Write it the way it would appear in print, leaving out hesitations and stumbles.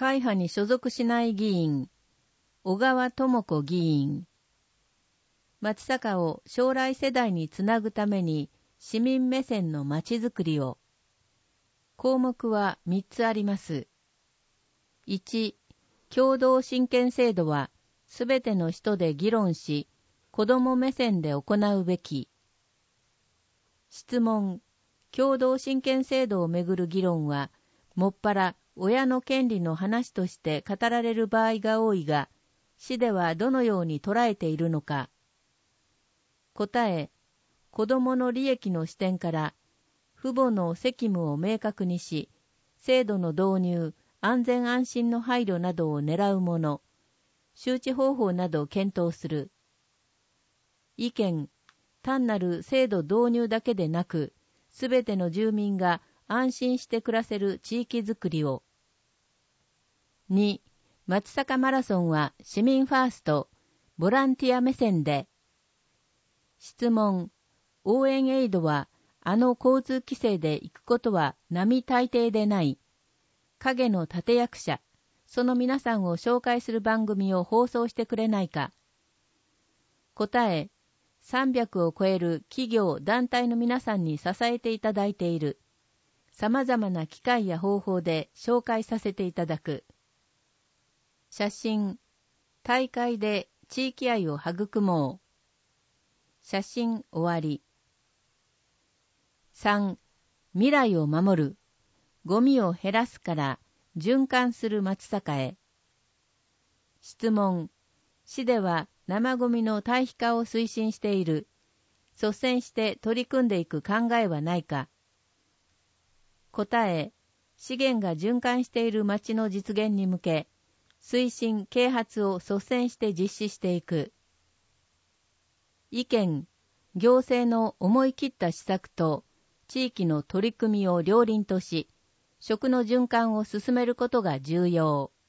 会派に所属しない議員、小川智子議員。松阪を将来世代につなぐために市民目線のまちづくりを。項目は3つあります。1、共同親権制度はすべての人で議論し、子ども目線で行うべき。質問、共同親権制度をめぐる議論は、もっぱら親の権利の話として語られる場合が多いが、市ではどのように捉えているのか。答え、子どもの利益の視点から、父母の責務を明確にし、制度の導入、安全安心の配慮などを狙うもの、周知方法などを検討する。意見、単なる制度導入だけでなく、すべての住民が安心して暮らせる地域づくりを。2、松阪マラソンは市民ファースト、ボランティア目線で。質問、応援エイドは交通規制で行くことは並大抵でない。影の立役者、その皆さんを紹介する番組を放送してくれないか。答え、300を超える企業、団体の皆さんに支えていただいている。様々な機会や方法で紹介させていただく。写真、大会で地域愛を育もう。写真終わり。3、未来を守る。ゴミを減らすから循環する松阪へ。質問、市では生ゴミの堆肥化を推進している。率先して取り組んでいく考えはないか。答え、資源が循環している町の実現に向け、推進・啓発を率先して実施していく。意見、行政の思い切った施策と地域の取り組みを両輪とし、食の循環を進めることが重要。